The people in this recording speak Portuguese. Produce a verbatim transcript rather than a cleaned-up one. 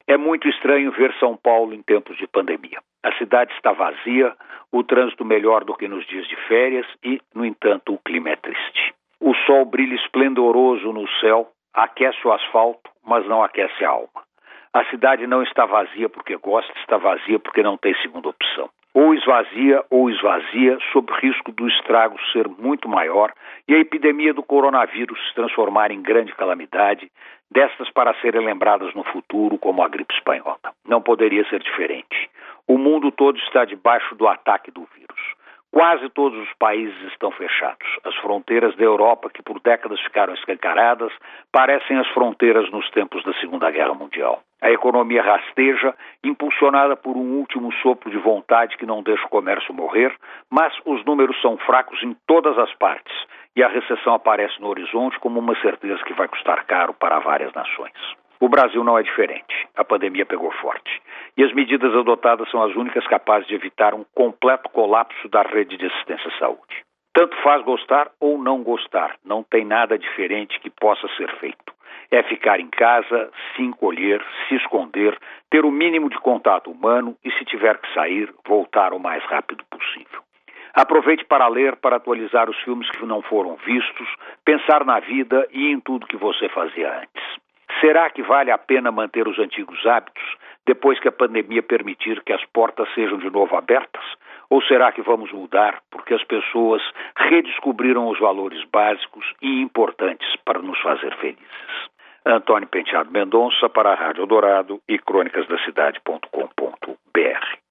É muito estranho ver São Paulo em tempos de pandemia. A cidade está vazia, o trânsito melhor do que nos dias de férias e, no entanto, o clima é triste. O sol brilha esplendoroso no céu, aquece o asfalto, mas não aquece a alma. A cidade não está vazia porque gosta, está vazia porque não tem segunda opção. Ou esvazia ou esvazia, sob risco do estrago ser muito maior e a epidemia do coronavírus se transformar em grande calamidade, destas para serem lembradas no futuro como a gripe espanhola. Não poderia ser diferente. O mundo todo está debaixo do ataque do vírus. Quase todos os países estão fechados. As fronteiras da Europa, que por décadas ficaram escancaradas, parecem as fronteiras nos tempos da Segunda Guerra Mundial. A economia rasteja, impulsionada por um último sopro de vontade que não deixa o comércio morrer, mas os números são fracos em todas as partes e a recessão aparece no horizonte como uma certeza que vai custar caro para várias nações. O Brasil não é diferente. A pandemia pegou forte. E as medidas adotadas são as únicas capazes de evitar um completo colapso da rede de assistência à saúde. Tanto faz gostar ou não gostar. Não tem nada diferente que possa ser feito. É ficar em casa, se encolher, se esconder, ter o mínimo de contato humano e, se tiver que sair, voltar o mais rápido possível. Aproveite para ler, para atualizar os filmes que não foram vistos, pensar na vida e em tudo que você fazia antes. Será que vale a pena manter os antigos hábitos depois que a pandemia permitir que as portas sejam de novo abertas? Ou será que vamos mudar porque as pessoas redescobriram os valores básicos e importantes para nos fazer felizes? Antônio Penteado Mendonça para a Rádio Eldorado e crônicas da cidade ponto com ponto br.